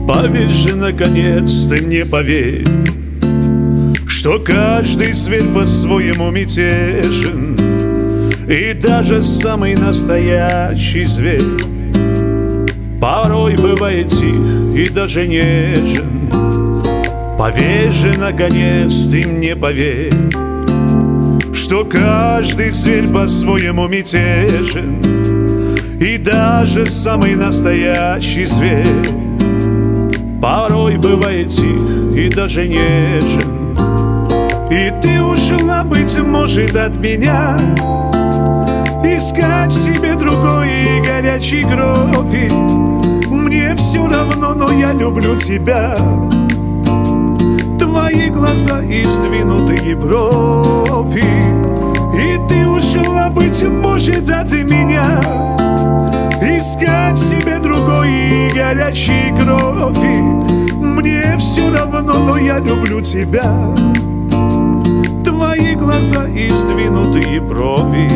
Поверь же, наконец, ты мне поверь, что каждый зверь по-своему мятежен, и даже самый настоящий зверь порой бывает тих и даже нежен. Поверь же, наконец, ты мне поверь, что каждый зверь по-своему мятежен, и даже самый настоящий зверь порой бывает тих и даже нежен. И ты ушла, быть может, от меня, искать себе другой и горячей крови. Мне все равно, но я люблю тебя. Твои глаза и сдвинутые брови. И ты ушла, быть может, от меня, искать себе другой и горячей крови. Мне все равно, но я люблю тебя. Твои глаза и сдвинутые брови.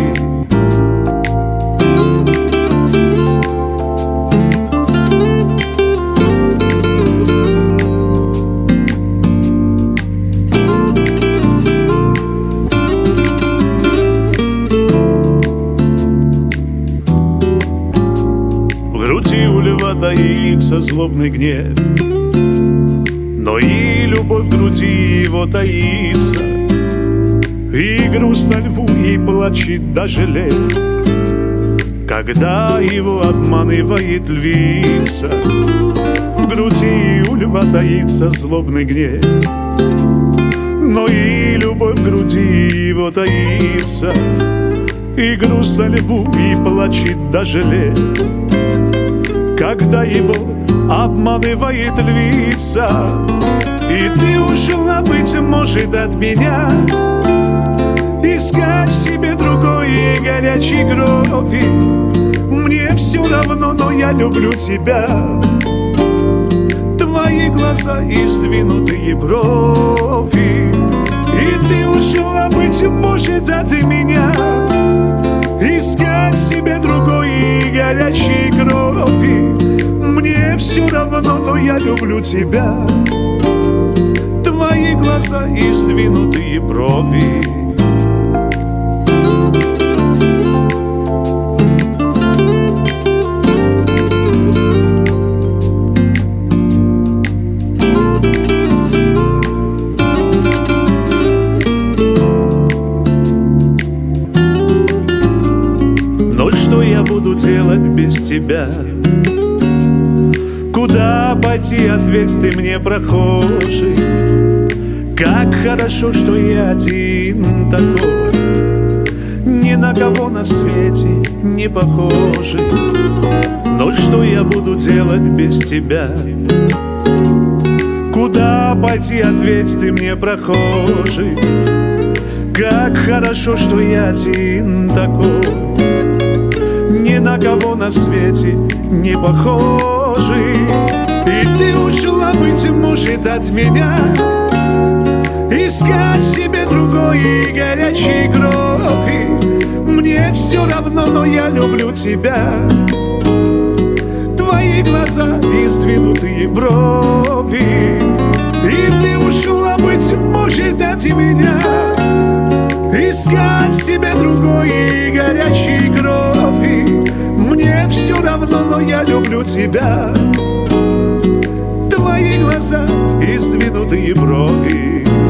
В груди у льва таится злобный гнев, но и любовь в груди его таится. И грустно льву, и плачет даже лев, когда его обманывает львица. В груди у льва таится злобный гнев, но и любовь в груди его таится. И грустно льву, и плачет даже лев, когда его обманывает львица. И ты ушла, быть может, от меня, искать себе другой и горячей крови. Мне все равно, но я люблю тебя. Твои глаза и сдвинутые брови. И ты ушла, быть может, от меня, искать себе другой и горячей крови. Мне все равно, но я люблю тебя. Твои глаза и сдвинутые брови. Но что я буду делать без тебя? Куда пойти, ответь ты мне, прохожий. Как хорошо, что я один такой, ни на кого на свете не похожий. Но что я буду делать без тебя? Куда пойти, ответь ты мне, прохожий. Как хорошо, что я один такой, ни на кого на свете не похожий. И ты ушла, быть может, от меня, искать себе другой и горячей крови. Мне все равно, но я люблю тебя. Твои глаза и сдвинутые брови. И ты ушла, быть может, от меня, искать себе другой и горячей крови. Мне все равно, но я люблю тебя. Твои глаза и сдвинутые брови.